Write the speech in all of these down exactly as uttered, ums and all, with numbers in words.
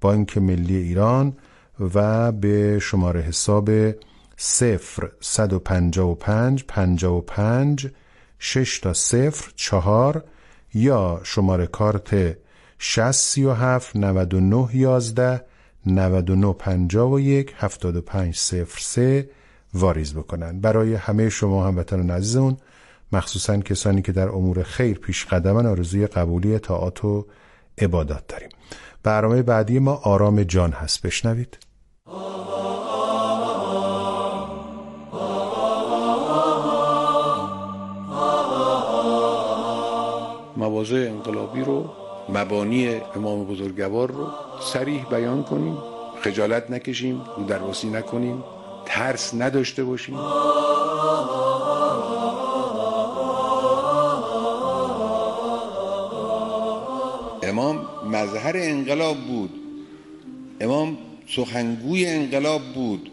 بانک ملی ایران و به شماره حساب صفر صد و پنجاه و پنج پنجاه و پنج شش تا صفر چهار یا شماره کارت شصت سی و هفت نود و نه یازده نود و نه پنجاه و یک هفتاد و پنج صفر سه واریز بکنن. برای همه شما هموطنان عزیزمون، مخصوصا کسانی که در امور خیر پیش قدمن، آرزوی قبولی طاعات و عبادات داریم. برنامه بعدی ما آرام جان هست، بشنوید. مواضع انقلابی رو، مبانی امام بزرگوار رو صریح بیان کنیم، خجالت نکشیم، رو درواسی نکنیم، ترس نداشته باشیم. امام مظهر انقلاب بود، امام سخنگوی انقلاب بود،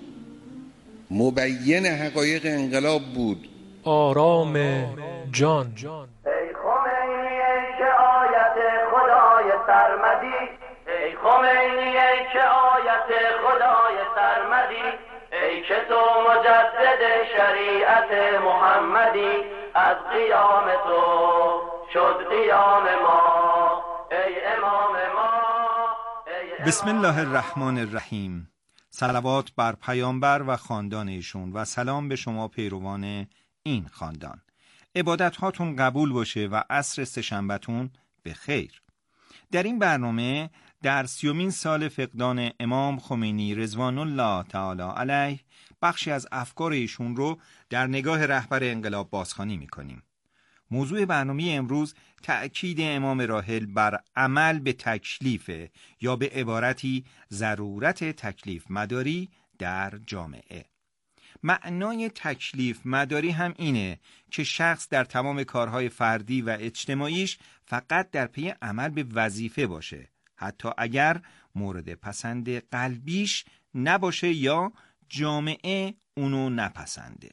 مبین حقایق انقلاب بود. آرام جان. ای خمینی ای که آیت خدای سرمدی، ای خمینی ای که آیت خدای سرمدی، ای که تو مجدد شریعت محمدی، از قیام تو شد قیام ما ای امام ما. بسم الله الرحمن الرحیم. صلوات بر پیامبر و خاندان ایشون و سلام به شما پیروان این خاندان. عبادت هاتون قبول باشه و عصر سه‌شنبه‌تون به خیر. در این برنامه در سیومین سال فقدان امام خمینی رضوان الله تعالی علیه بخشی از افکار ایشون رو در نگاه رهبر انقلاب بازخوانی میکنیم. موضوع برنامه امروز تأکید امام راحل بر عمل به تکلیف یا به عبارتی ضرورت تکلیف مداری در جامعه. معنای تکلیف مداری هم اینه که شخص در تمام کارهای فردی و اجتماعیش فقط در پی عمل به وظیفه باشه، حتی اگر مورد پسند قلبیش نباشه یا جامعه اونو نپسنده.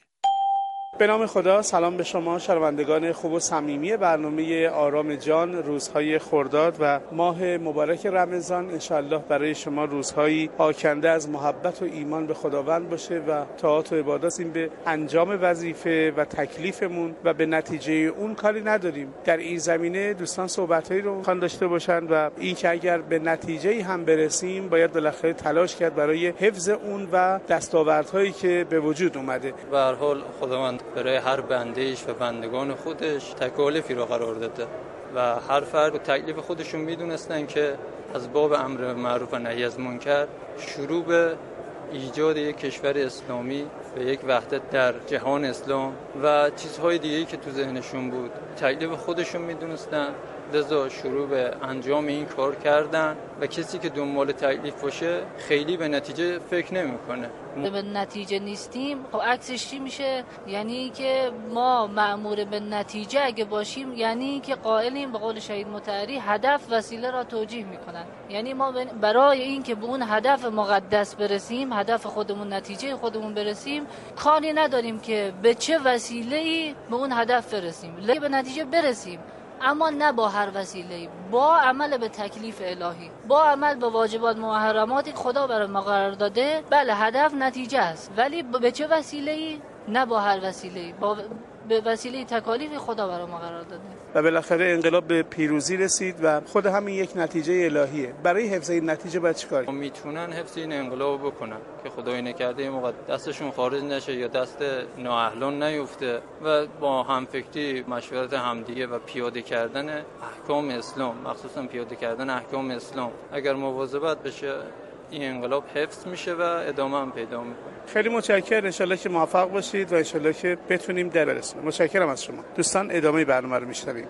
به نام خدا، سلام به شما شنوندگان خوب و صمیمی برنامه آرام جان. روزهای خرداد و ماه مبارک رمضان انشالله برای شما روزهایی آکنده از محبت و ایمان به خداوند باشه و طاعات و عبادات. این به انجام وظیفه و تکلیفمون و به نتیجه اون کاری نداریم. در این زمینه دوستان صحبتایی رو خوان داشته باشن و این که اگر به نتیجه هم برسیم باید بالاخره تلاش کرد برای حفظ اون و دستاوردهایی که به وجود اومده. به هر حال خداوند برای هر بندهش و بندگان خودش تکالیفی رو قرار داده و هر فرد تکلیف خودشون میدونستن که از باب امر معروف و نهی از منکر شروع به ایجاد یک کشور اسلامی و یک وحدت در جهان اسلام و چیزهای دیگه‌ای که تو ذهنشون بود تکلیف خودشون میدونستن، لذا شروع به انجام این کار کردن و کسی که دنبال تکلیف باشه خیلی به نتیجه فکر نمی‌کنه. به نتیجه نیستیم، خب عکسش چی میشه؟ یعنی که ما مأمور به نتیجه اگه باشیم یعنی که قائلیم به قول شهید مطهری هدف وسیله را توجیه میکنن. یعنی ما برای این که به اون هدف مقدس برسیم، هدف خودمون، نتیجه خودمون برسیم، کاری نداریم که به چه وسیله‌ای به اون هدف برسیم، لیکن به نتیجه برسیم، اما نه با هر وسیله‌ای، با عمل به تکلیف الهی، با عمل به واجبات محرماتی که خدا برای ما قرار داده. بله هدف نتیجه است، ولی به چه وسیله‌ای؟ نه با هر وسیله‌ای، با به وسیله تکالیف خدا برای ما قرار داده. و بالاخره انقلاب به پیروزی رسید و خود همین یک نتیجه الهیه. برای حفظ این نتیجه باید چیکار کنیم؟ میتونن حفظ این انقلاب بکنن که خدای نکرده این موقع دستشون خارج نشه یا دست نااهلان نیفته و با همفکری، مشورت همدیگه و پیاده کردن احکام اسلام، مخصوصا پیاده کردن احکام اسلام، اگر مواظبت بشه این انقلاب حفظ میشه و ادامه هم پیدا میکنه. خیلی متشکرم، ان شاءالله که موفق باشید و ان شاءالله که بتونیم در برسیم. متشکرم از شما. دوستان ادامه برنامه رو میشنویم.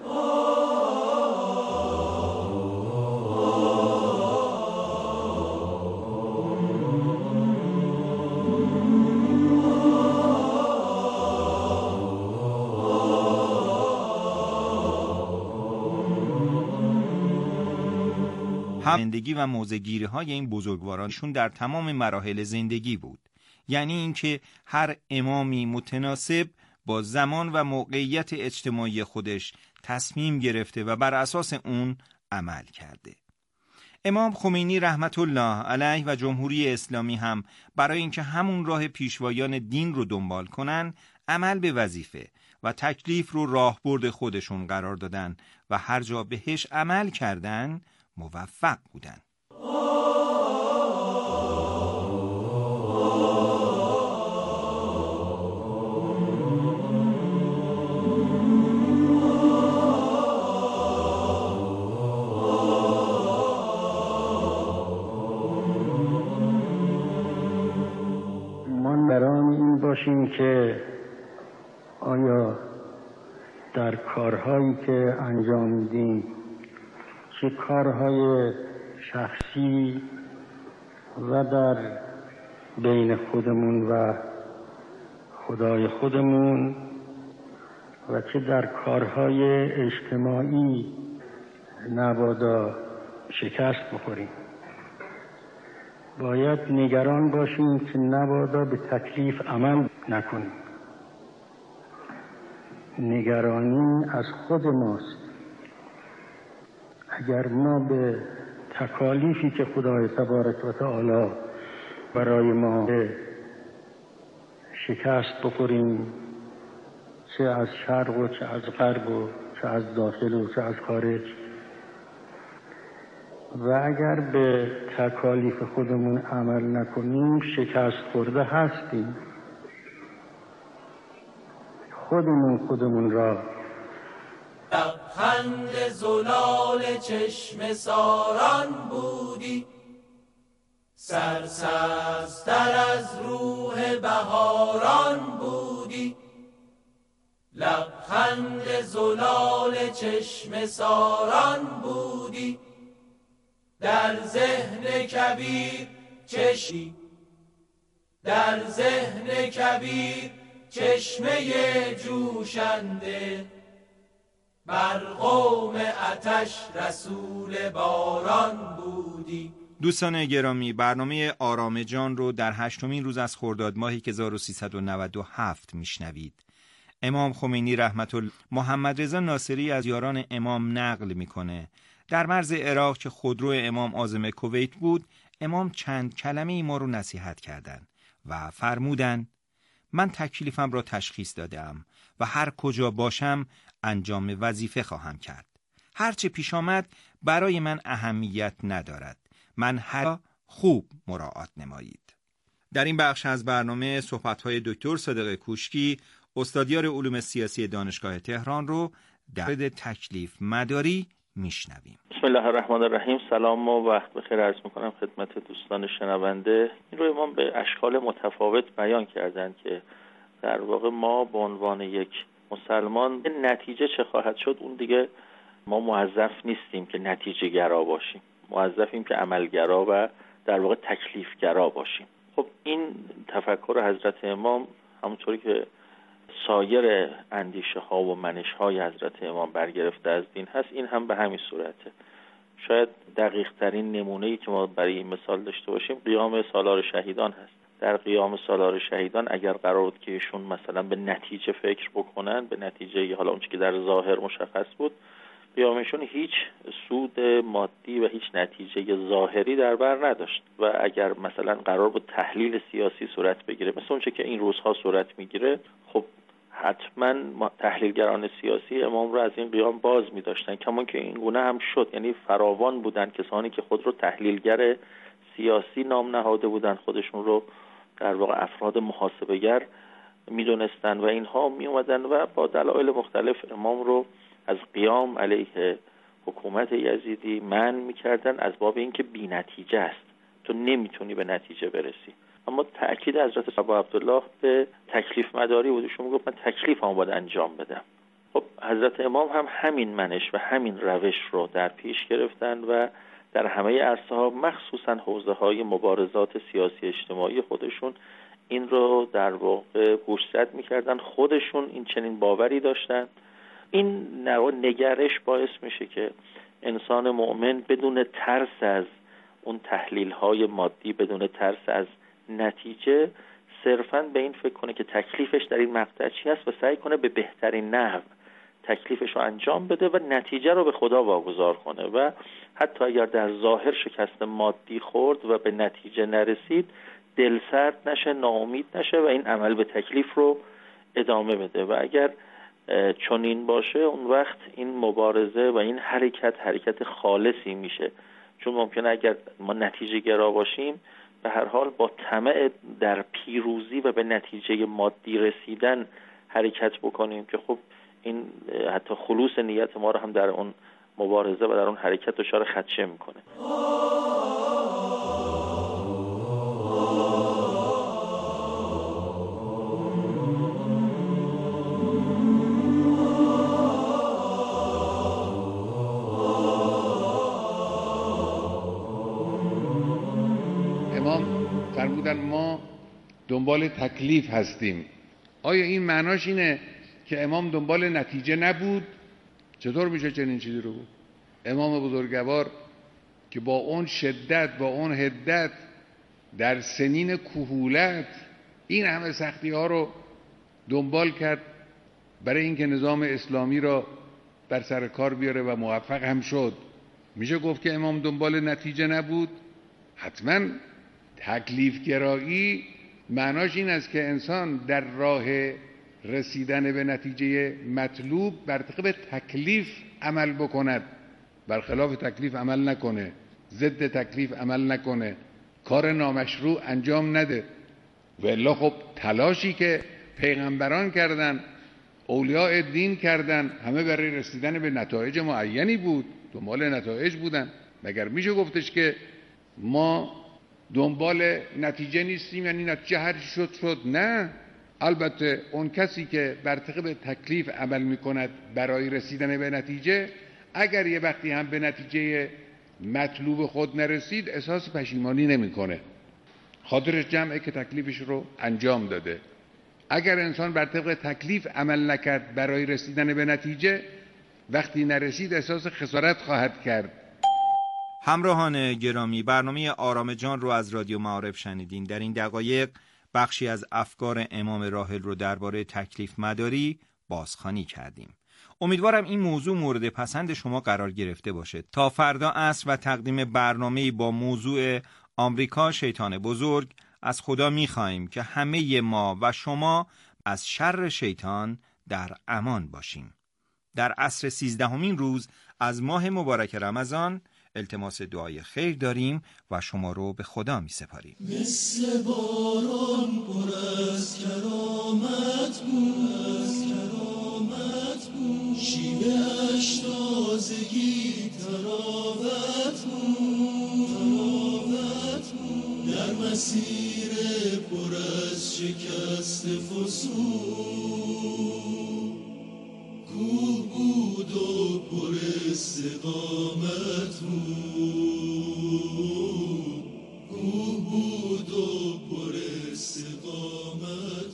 زندگی و موضع‌گیری های این بزرگوارانشون در تمام مراحل زندگی بود. یعنی اینکه هر امامی متناسب با زمان و موقعیت اجتماعی خودش تصمیم گرفته و بر اساس اون عمل کرده. امام خمینی رحمت الله علیه و جمهوری اسلامی هم برای اینکه همون راه پیشوایان دین رو دنبال کنن، عمل به وظیفه و تکلیف رو راهبرد خودشون قرار دادن و هر جا بهش عمل کردن موفق بودن. باشیم که آیا در کارهایی که انجام میدیم، چه کارهای شخصی و در بین خودمون و خدای خودمون و چه در کارهای اجتماعی، نبادا شکست بخوریم. باید نگران باشیم که نبادا به تکلیف عمل نکنیم. نگرانی از خود ماست. اگر ما به تکالیفی که خدای تبارک و تعالی برای ما شکست بخوریم، چه از شرق و چه از غرب و چه از داخل و چه از خارج، و اگر به تکالیف خودمون عمل نکنیم شکست خورده هستیم. خودمون خودمون را لبخند زلال چشم ساران بودی، سرسبزتر از روح بهاران بودی. لبخند زلال چشم ساران بودی، در ذهن کبیر چشمی، در ذهن کبیر چشمه جوشنده، بر قوم آتش رسول باران بودی. دوستان گرامی، برنامه آرام جان رو در هشتمین روز از خرداد ماه هزار و سیصد و نود و هفت میشنوید. امام خمینی رحمت الله محمد رضا ناصری از یاران امام نقل میکنه. در مرز عراق که خودرو امام عازم کویت بود، امام چند کلمه ما رو نصیحت کردند و فرمودند: من تکلیفم را تشخیص دادم و هر کجا باشم انجام وظیفه خواهم کرد. هرچه پیش آمد برای من اهمیت ندارد. من هر خوب مراعات نمایید. در این بخش از برنامه صحبت‌های دکتر صادق کوشکی، استادیار علوم سیاسی دانشگاه تهران رو در مورد تکلیف مداری میشنویم. بسم الله الرحمن الرحیم. سلام و وقت بخیر عرض میکنم خدمت دوستان شنونده. این رو امام به اشکال متفاوت بیان کردند که در واقع ما به عنوان یک مسلمان نتیجه چه خواهد شد اون دیگه ما موظف نیستیم که نتیجه گرا باشیم، موظفیم که عملگرا و در واقع تکلیف گرا باشیم. خب این تفکر حضرت امام همونطوری که سایر اندیشه ها و منش های حضرت امام برگرفته از دین هست، این هم به همین صورته. شاید دقیق ترین نمونه‌ای که ما برای این مثال داشته باشیم قیام سالار شهیدان هست. در قیام سالار شهیدان اگر قرار بود که ایشون مثلا به نتیجه فکر بکنن، به نتیجه حالا اون چیزی که در ظاهر مشخص بود، قیامشون هیچ سود مادی و هیچ نتیجه ظاهری در بر نداشت. و اگر مثلا قرار بود تحلیل سیاسی صورت بگیره مثل اون چیزی که این روزها صورت میگیره، خب حتما تحلیلگران سیاسی امام رو از این قیام باز می داشتن، کمان که این گونه هم شد. یعنی فراوان بودن کسانی که خود رو تحلیلگر سیاسی نام نهاده بودن، خودشون رو در واقع افراد محاسبه‌گر می دونستن و اینها می اومدن و با دلایل مختلف امام رو از قیام علیه حکومت یزیدی منع می کردن، از باب اینکه بی نتیجه است، تو نمیتونی به نتیجه برسی. اما تأکید حضرت ابا عبدالله به تکلیف مداری بود. ایشون میگفت من تکلیف هم باید انجام بدم. خب حضرت امام هم همین منش و همین روش رو در پیش گرفتن و در همه عرصه ها مخصوصا حوزه های مبارزات سیاسی اجتماعی خودشون این رو در واقع گوشزد میکردن. خودشون این چنین باوری داشتن. این نگرش باعث میشه که انسان مؤمن بدون ترس از اون تحلیل های مادی، بدون ترس از نتیجه، صرفاً به این فکر کنه که تکلیفش در این مقطع چی است و سعی کنه به بهترین نحو تکلیفش رو انجام بده و نتیجه رو به خدا واگذار کنه و حتی اگر در ظاهر شکست مادی خورد و به نتیجه نرسید دلسرد نشه، ناامید نشه و این عمل به تکلیف رو ادامه بده. و اگر چنین باشه اون وقت این مبارزه و این حرکت حرکت خالصی میشه، چون ممکنه اگر ما نتیجه گرا باشیم به هر حال با طمع در پیروزی و به نتیجه مادی رسیدن حرکت بکنیم که خب این حتی خلوص نیت ما رو هم در اون مبارزه و در اون حرکت دچار خدشه میکنه. امام فرمودن ما دنبال تکلیف هستیم. آیا این معناش اینه که امام دنبال نتیجه نبود؟ چطور میشه چنین چیزی رو بود؟ امام بزرگوار که با اون شدت، با اون حدت، در سنین کهولت این همه سختی ها رو دنبال کرد برای اینکه نظام اسلامی را بر سر کار بیاره و موفق هم شد. میشه گفت که امام دنبال نتیجه نبود؟ حتما. تکلیف گرایی معناش این است که انسان در راه رسیدن به نتیجه مطلوب بر طبق تکلیف عمل بکند، برخلاف تکلیف عمل نکنه، ضد تکلیف عمل نکنه، کار نامشروع انجام نده. و الا خب تلاشی که پیغمبران کردن، اولیاء دین کردن، همه برای رسیدن به نتایج معینی بود، دنبال نتایج بودن. مگر میشه گفتش که ما دنبال نتیجه نیستیم یعنی نتیجه هر چی شد شد؟ نه. البته اون کسی که بر طبق تکلیف عمل میکند برای رسیدن به نتیجه، اگر یه وقتی هم به نتیجه مطلوب خود نرسید احساس پشیمانی نمیکنه، خاطرش جمعه که تکلیفش رو انجام داده. اگر انسان بر طبق تکلیف عمل نکرد برای رسیدن به نتیجه، وقتی نرسید احساس خسارت خواهد کرد. همراهان گرامی، برنامه آرام جان رو از رادیو معارف شنیدین. در این دقایق بخشی از افکار امام راحل رو درباره تکلیف مداری بازخوانی کردیم. امیدوارم این موضوع مورد پسند شما قرار گرفته باشه. تا فردا عصر و تقدیم برنامه‌ای با موضوع آمریکا شیطان بزرگ، از خدا می‌خوایم که همه ما و شما از شر شیطان در امان باشیم. در عصر سیزدهمین روز از ماه مبارک رمضان التماس دعای خیر داریم و شما رو به خدا می سپاریم. مثل باران پر از کرامت بود، از کرامت بود، شیوه اش تازگی تراوت بود، تراوت بود، در مسیر پر از شکست فسون کوه بود و پر استقامت بود، کوه بود و پر استقامت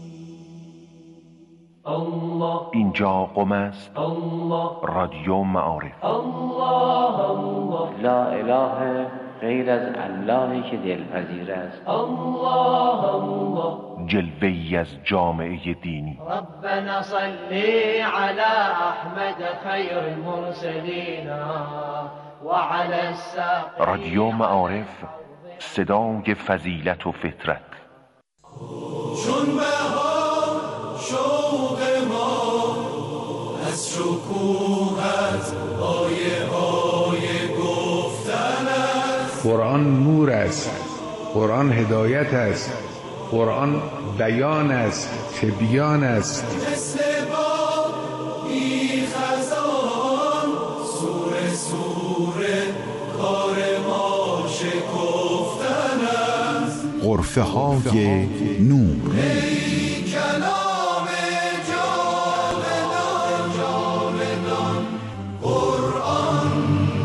بود. الله اینجا قم است، رادیو معارف. الله الله، لا اله غیر از اللهی که دلپذیر است. الله الله، جلوه‌ای از جامعه دینی. ربنا صلی علی احمد خیر المرسلین و علی الساق. رادیو معارف، صدای فضیلت و فطرت. چون بهار شوق ما از شکوهت آیه آیه گفتن است. قرآن نور است، قرآن هدایت است، قرآن بیان است، تبیان است. مثل باد بی خزان سوره سوره کار ما شکفتن است. غرفه های نور. ای کلام جاودان جاودان قرآن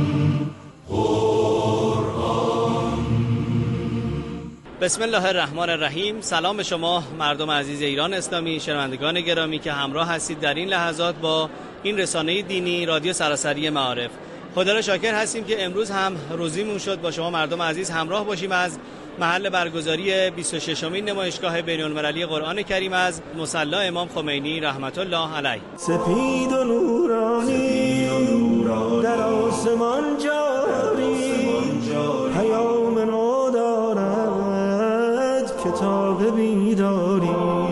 قرآن. بسم الله الرحمن الرحیم. سلام به شما مردم عزیز ایران اسلامی، شنوندگان گرامی که همراه هستید در این لحظات با این رسانه دینی رادیو سراسری معارف. خدا را شاکر هستیم که امروز هم روزیمون شد با شما مردم عزیز همراه باشیم از محل برگزاری بیست و ششمین نمایشگاه بین‌المللی قرآن کریم از مصلی امام خمینی رحمت الله علیه. سپید و نورانی در آسمان جاری، پیام نو دارد کتاب بیداری.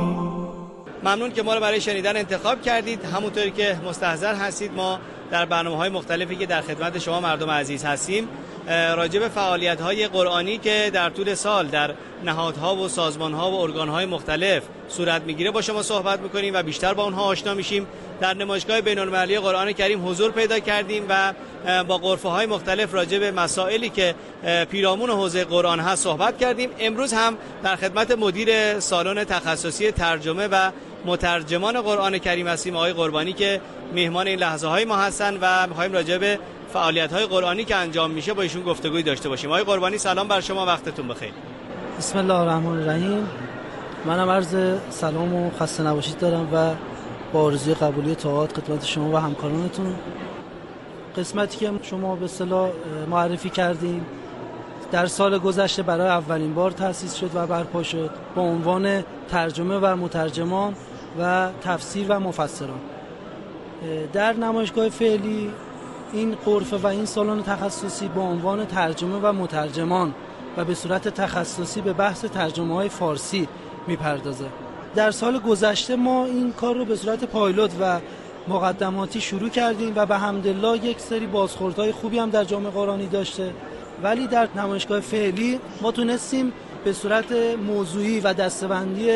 ممنون که ما رو برای شنیدن انتخاب کردید. همونطوری که مستحضر هستید ما در برنامه‌های مختلفی که در خدمت شما مردم عزیز هستیم راجع به فعالیت‌های قرآنی که در طول سال در نهادها و سازمان‌ها و ارگان‌های مختلف صورت می‌گیره با شما صحبت می‌کنیم و بیشتر با اونها آشنا میشیم. در نمایشگاه بین‌المللی قرآن کریم حضور پیدا کردیم و با غرفه‌های مختلف راجع به مسائلی که پیرامون حوزه قرآن هست صحبت کردیم. امروز هم در خدمت مدیر سالن تخصصی ترجمه و مترجمان قرآن کریم هستیم، آقای قربانی، که میهمان این لحظه‌های ما هستن و می‌خوایم راجع به فعالیت‌های قرآنی که انجام میشه با ایشون گفتگوی داشته باشیم. آقای قربانی سلام بر شما، وقتتون بخیر. بسم الله الرحمن الرحیم. منم عرض سلام و خسته نباشید دارم و با آرزوی قبولی طاعات خدمت شما و همکارانتون. قسمتی که شما به اصطلاح معرفی کردین در سال گذشته برای اولین بار تأسیس شد و برپا شد با عنوان ترجمه و مترجمان و تفسیر و مفسران. در نمایشگاه فعلی این غرفه و این سالن تخصصی با عنوان ترجمه و مترجمان و به صورت تخصصی به بحث ترجمه‌های فارسی میپردازه. در سال گذشته ما این کار رو به صورت پایلوت و مقدماتی شروع کردیم و به حمدالله یک سری بازخوردهای خوبی هم در جامعه قرآنی داشته، ولی در نمایشگاه فعلی ما تونستیم به صورت موضوعی و دسته‌بندی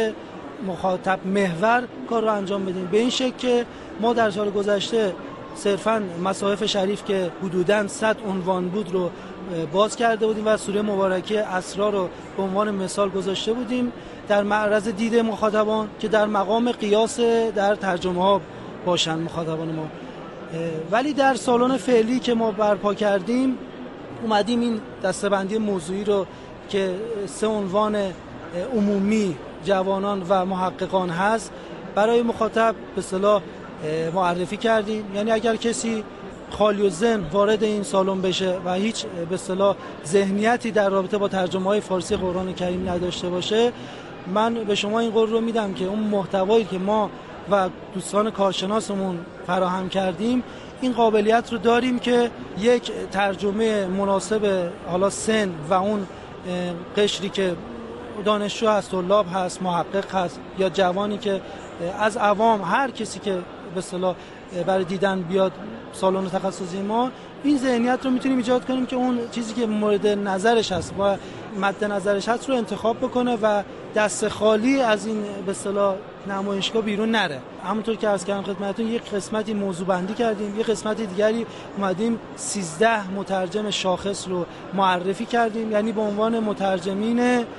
مخاطب محور کار رو انجام بدیم، به این شکل که ما در سال گذشته صرفاً مصاحف شریف که حدوداً صد عنوان بود رو باز کرده بودیم و سوره مبارکه اسرا رو به عنوان مثال گذاشته بودیم در معرض دید مخاطبان که در مقام قیاس در ترجمه ها باشن مخاطبان ما. ولی در سالن فعلی که ما برپا کردیم اومدیم این دسته‌بندی موضوعی رو که سه عنوان عمومی جوانان و محققان هست برای مخاطب به اصطلاح معرفی کردیم. یعنی اگر کسی خالی و ذهن وارد این سالن بشه و هیچ به اصطلاح ذهنیتی در رابطه با ترجمه‌های فارسی قرآن کریم نداشته باشه، من به شما این قول رو میدم که اون محتوایی که ما و دوستان کارشناسمون فراهم کردیم این قابلیت رو داریم که یک ترجمه مناسب حالا سن و اون قشری که دانشجو هست، طلاب هست، محقق هست یا جوانی که از عوام، هر کسی که به اصطلاح برای دیدن بیاد سالن تخصصی ما، این ذهنیت رو میتونیم ایجاد کنیم که اون چیزی که مورد نظرش هست و مد نظرش هست رو انتخاب بکنه و دست خالی از این به اصطلاح نمایشگاه بیرون نره. همونطور که عرض کردم خدمتتون یک قسمتی موضوع بندی کردیم، یک قسمت دیگری اومدیم سیزده مترجم شاخص رو معرفی کردیم، یعنی به عنوان مترجمین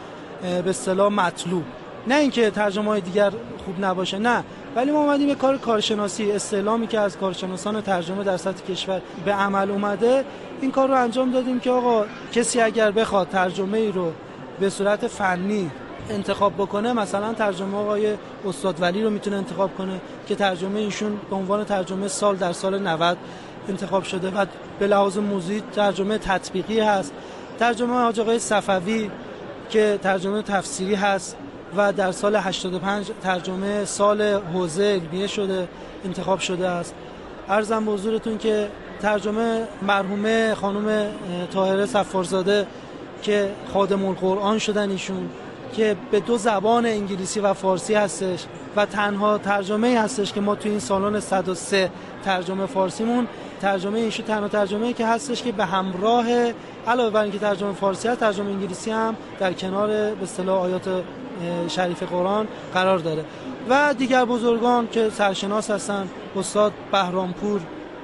به اصطلاح مطلوب. نه اینکه ترجمه‌های دیگر خوب نباشه، نه، ولی ما اومدیم یک کار کارشناسی، استعلامی که از کارشناسان ترجمه در سطح کشور به عمل اومده، این کار رو انجام دادیم که آقا کسی اگر بخواد ترجمه ای رو به صورت فنی انتخاب بکنه، مثلا ترجمه آقای استاد ولی رو میتونه انتخاب کنه که ترجمه ایشون به عنوان ترجمه سال در سال نود انتخاب شده و به لحاظ موضوعی ترجمه تطبیقی هست. ترجمه حاج آقای صفوی که ترجمه تفسیری هست و در سال هشتاد و پنج ترجمه سال حوزه علمیه شده انتخاب شده است. عرضم به حضورتون که ترجمه مرحومه خانم طاهره صفارزاده که خادم القرآن شدن ایشون، که به دو زبان انگلیسی و فارسی هستش و تنها ترجمه هستش که ما توی این سالن صد و سه ترجمه فارسیمون، ترجمه ایشون تنها ترجمه که هستش که به همراه علاوه بر اینکه ترجمه فارسی هست، ترجمه انگلیسی هم در کنار به اصطلاح آیات شریف قرآن قرار داره. و دیگر بزرگان که سرشناس هستن، استاد بهرامپور،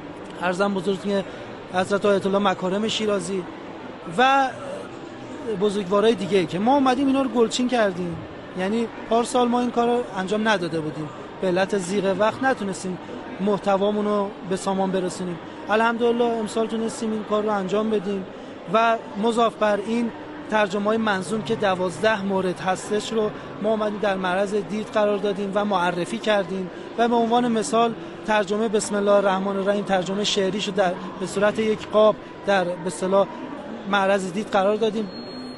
عرضم بزرگتون حضرت آیت الله مکارم شیرازی و بزرگوارای دیگه که ما اومدیم اینا رو گلچین کردیم. یعنی پارسال ما این کار رو انجام نداده بودیم، به علت ضیق وقت نتونستیم محتوامون رو به سامان برسونیم. الحمدلله امسال تونستیم این کار رو انجام بدیم و مضاف بر این ترجمه‌های منظوم که دوازده مورد هستش رو ما اومدیم در معرض دید قرار دادیم و معرفی کردیم و به عنوان مثال ترجمه بسم الله الرحمن الرحیم، ترجمه شعریشو در به صورت یک قاب در به اصطلاح معرض دید قرار دادیم.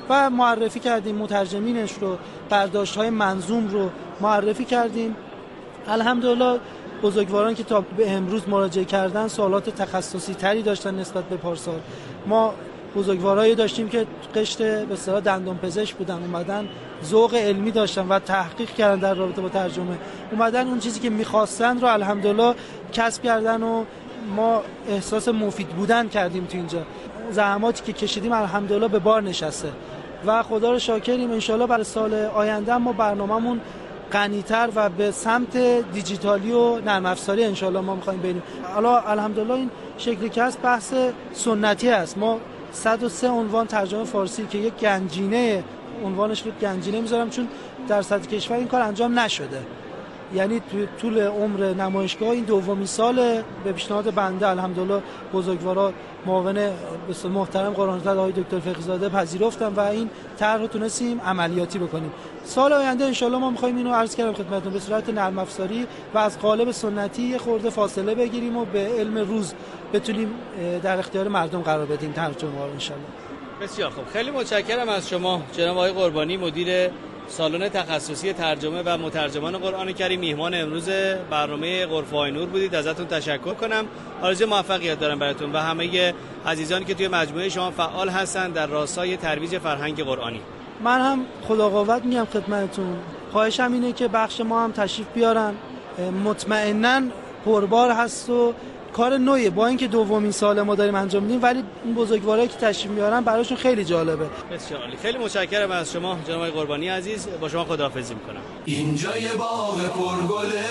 و معرفی کردیم مترجمینش رو، برداشت‌های منظوم رو معرفی کردیم. الحمدلله بزرگواران که تا به امروز مراجعه کردن سوالات تخصصی تری داشتن نسبت به پارسال. ما بزرگوارایی داشتیم که قشر به اصطلاح دندان پزشک بودن، اومدن ذوق علمی داشتن و تحقیق کردن در رابطه با ترجمه، اومدن اون چیزی که می‌خواستن رو الحمدلله کسب کردن و ما احساس مفید بودن کردیم تو اینجا. زحماتی که کشیدیم الحمدلله به بار نشسته و خدا رو شاکریم. ان شاءالله برای سال آینده ما برنامه‌مون غنی‌تر و به سمت دیجیتالی و نرم افزاری ان شاءالله ما می‌خوایم بریم. حالا الحمدلله این شکل کسب بحث سنتی است. ما صد و سه عنوان ترجمه فارسی که یک گنجینه، عنوانش رو گنجینه میذارم چون در سطح کشور این کار انجام نشده، یعنی تو طول عمر نمایشگاه این دومین سال به پیشنهاد بنده الحمدلله بزرگوارا معاون بسیار محترم قرآن‌طلب آقای دکتر فقی‌زاده پذیرفتن و این طرح رو تونستیم عملیاتی بکنیم. سال آینده ان شاءالله ما می‌خوایم اینو عرض کردم خدمتتون به صورت نرم افزاری و از قالب سنتی خورده فاصله بگیریم و به علم روز بتونیم در اختیار مردم قرار بدیم ترجمه رو ان شاءالله. بسیار خوب، خیلی متشکرم از شما جناب آقای قربانی، مدیر سالن تخصصی ترجمه و مترجمان قرآن کریم. میهمان امروز برنامه غرفه‌های نور بودید، ازتون تشکر کنم. آرزوی موفقیت دارم براتون و همه عزیزانی که توی مجموعه شما فعال هستند در راستای ترویج فرهنگ قرآنی. من هم خدا قوت میگم خدمتتون. خواهشم اینه که بخش ما هم تشریف بیارن، مطمئناً پربار هست و کار نوعیه، با اینکه دومین سال ما داریم انجام میدیم ولی این بزرگوارایی که تشریف میارن براشون خیلی جالبه. بسیار عالی، خیلی متشکرم از شما جناب آقای قربانی عزیز. با شما خداحافظی میکنم. اینجا یه باغ پرگله،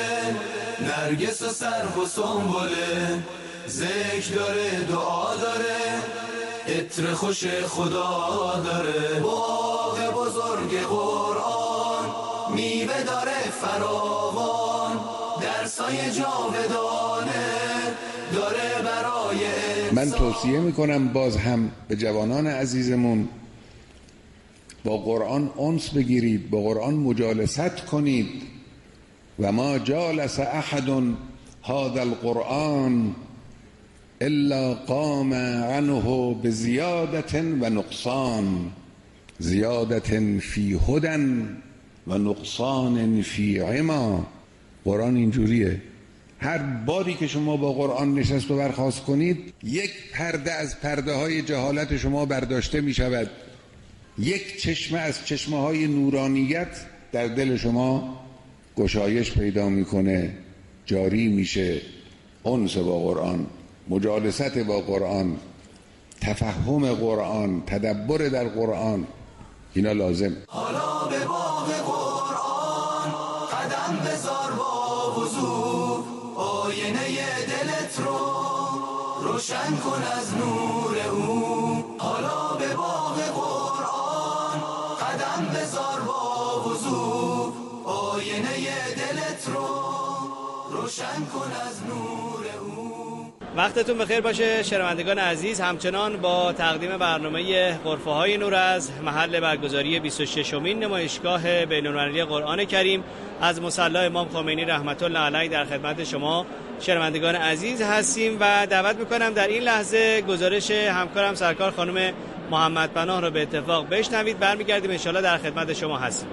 نرگس و سرو و سنبله، ذکر داره دعا داره، عطر خوش خدا داره. باغ بزرگ قرآن میوه داره فراوان، درسای جاودانه داره برای من توصیه میکنم باز هم به جوانان عزیزمون با قرآن انس بگیرید، با قرآن مجالست کنید. و ما جالس احد هذا القرآن الا قام عنه بزیادت و نقصان، زیادت فی هدى و نقصان فی عما. قرآن اینجوریه، هر باری که شما با قرآن نشست و برخاست کنید یک پرده از پرده های جهالت شما برداشته می شود، یک چشمه از چشمه های نورانیت در دل شما گشایش پیدا میکنه، جاری میشه. انس با قرآن، مجالست با قرآن، تفهم قرآن، تدبر در قرآن، اینا لازم. حالا به باغ قرآن قدم بذار با وضوح، آینه دلت رو روشن کن از نور او. حالا به باغ قرآن قدم بذار با وضوح، آینه دلت رو روشن کن از نور او. وقتتون بخیر باشه شنوندگان عزیز. همچنان با تقدیم برنامه غرفه‌های نور از محل برگزاری بیست و ششمین نمایشگاه بین‌المللی قرآن کریم از مصلی امام خمینی رحمت الله علیه در خدمت شما شنوندگان عزیز هستیم و دعوت میکنم در این لحظه گزارش همکارم سرکار خانم محمد پناه رو به اتفاق بشنوید. برمیگردیم ان شاءالله در خدمت شما هستیم.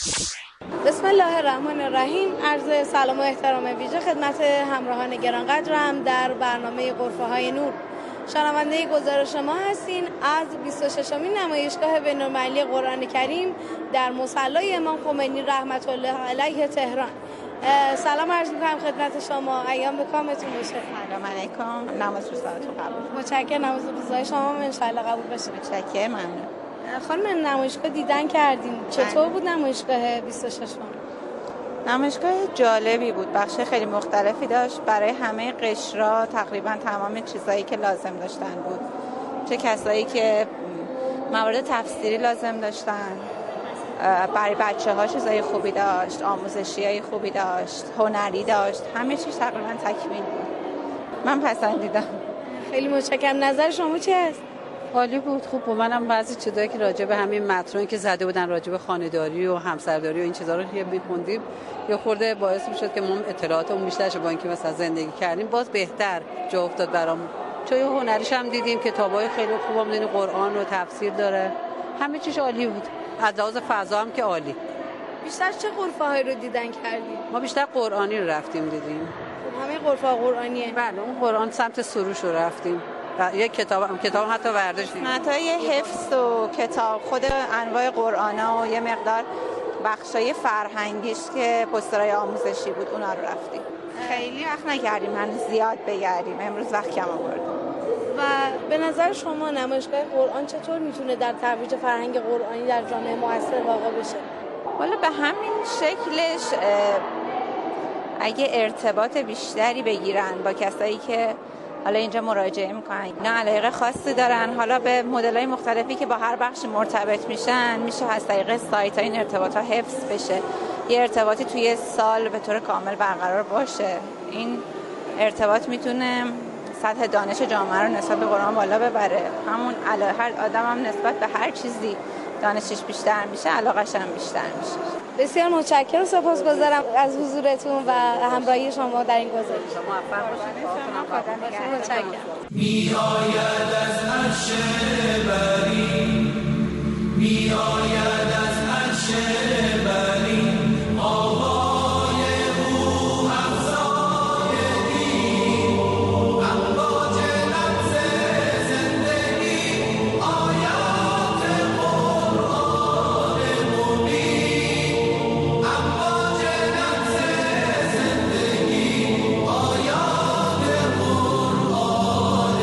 بسم الله الرحمن الرحیم. عرض سلام و احترام ویژه خدمت همراهان گرانقدرم در برنامه غرفه‌های نور. شنونده گزارش ما هستین از بیست و ششمین نمایشگاه بین‌المللی قرآن کریم در مصلی امام خمینی رحمت الله علیه تهران. سلام عرض می‌کنم خدمت شما، ایام به کامتون باشه. سلام علیکم، نماز روزتون قبول. متشکرم، نماز روزای شما ان شاء الله قبول بشه. متشکرم، ممنون. خانم نمایشگاه دیدن کردیم، چطور بود نمایشگاه بیست و شش؟ نمایشگاه جالبی بود، بخش خیلی مختلفی داشت، برای همه قشرها تقریبا تمام چیزایی که لازم داشتن بود. چه کسایی که موارد تفسیری لازم داشتن، برای بچه ها چیزای خوبی داشت، آموزشی های خوبی داشت، هنری داشت، همه چیز تقریبا تکمیل بود. من پسندیدم. خیلی متشکرم. نظر شما چی است؟ عالی بود، خوب بود. منم بعضی چیزایی که راجع به همین متنی که زده بودن راجع به خانه‌داری و همسرداری و این چیزا رو که می‌خوندیم یه خورده باعث می‌شد که ما اطلاعاتمون بیشتر شه، با اینکه مثلا زندگی کردیم باز بهتر جا افتاد برام. چون هنریش هم دیدیم، کتابای خیلی خوبم دیدیم، قرآن و تفسیر داره، همه چیش عالی بود، از لحاظ فضا هم که عالی. بیشتر چه غرفه هایی رو دیدن کردید؟ ما بیشتر قرآنی رو رفتیم دیدیم. همه غرفه قرآنیه؟ بله، اون قرآن سمت سروش رو رفتیم. یک کتاب کتاب حتی برداشتیم. قسمت‌های حفظ و کتاب خود انواع قرآنا و یه مقدار بخشای فرهنگیش که پوسترهای آموزشی بود اونا رو رفتیم. خیلی وقت نکردیم من زیاد بگردیم، امروز وقت کم آوردیم. و به نظر شما نمایشگاه قرآن چطور میتونه در ترویج فرهنگ قرآنی در جامعه مؤثر واقع بشه؟ والا به همین شکلش اگه ارتباط بیشتری بگیرن با کسایی که حالا اینجا مراجعه میکنن، اینا علاقه خاصی دارن، حالا به مدل‌های مختلفی که با هر بخش مرتبط میشن، میشه از طریق سایت ها این ارتباط ها حفظ بشه، یه ارتباطی توی سال به طور کامل برقرار باشه. این ارتباط میتونه سطح دانش جامعه رو نسبت به قرآن بالا ببره. همون علاقه هر آدم هم نسبت به هر چیزی دانشش بیشتر میشه، علاقش هم بیشتر میشه. بسیار متشکرم و سپاسگزارم از حضورتون و همراهی شما در این گزارش. موفق باشید. متشکرم. میآید از عرش برین، میآید از عرش برین، آوای او افزای دین، امواج لمس زندگی، آیات قرآن مبین، امواج لمس زندگی، آیات قرآن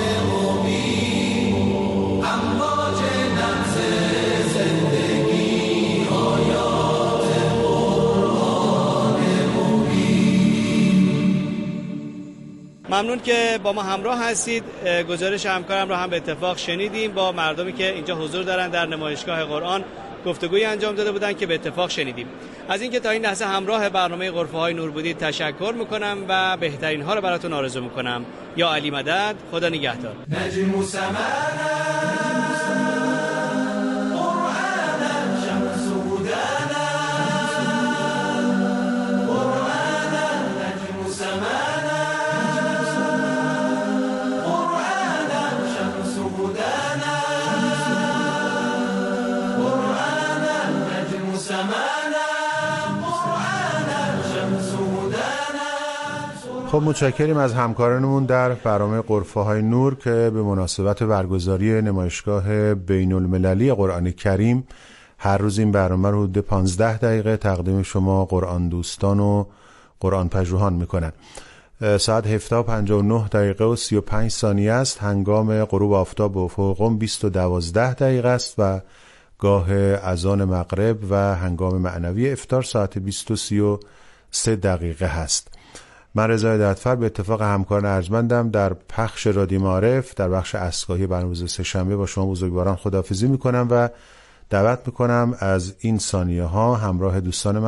مبین، امواج لمس زندگی، آیات قرآن مبین. ممنون که با ما همراه هستید. گزارش همکارم را هم به اتفاق شنیدیم. با مردمی که اینجا حضور دارن در نمایشگاه قرآن گفتگویی انجام داده بودن که به اتفاق شنیدیم. از اینکه تا این لحظه همراه برنامه غرفه‌های نور بودید تشکر میکنم و بهترین ها رو براتون آرزو میکنم. یا علی مدد، خدا نگهدار. نجم سمانا قرآنا شمس هدانا، قرآنا نجم سمانا قرآنا شمس هدانا، قرآنا نجم سمانا قرآنا شمس هدانا. خب متشکریم از همکارانمون در برنامه غرفه های نور که به مناسبت برگزاری نمایشگاه بین المللی قرآن کریم هر روز این برنامه رو حدود پانزده دقیقه تقدیم شما قرآن دوستان و قرآن پژوهان میکنن. ساعت هفده و پنجاه و نه دقیقه و سی و پنج ثانیه است. هنگام غروب آفتاب به افق قم بیست و دوازده دقیقه است و گاه اذان مغرب و هنگام معنوی افطار ساعت بیست و سی و سه دقیقه هست. من رضا هدایتفر به اتفاق همکاران ارجمندم در پخش رادیو معارف در بخش اسکاهی برنامه سه‌شنبه با شما بزرگواران خداحافظی میکنم و دعوت میکنم از این ثانیه ها همراه دوستان من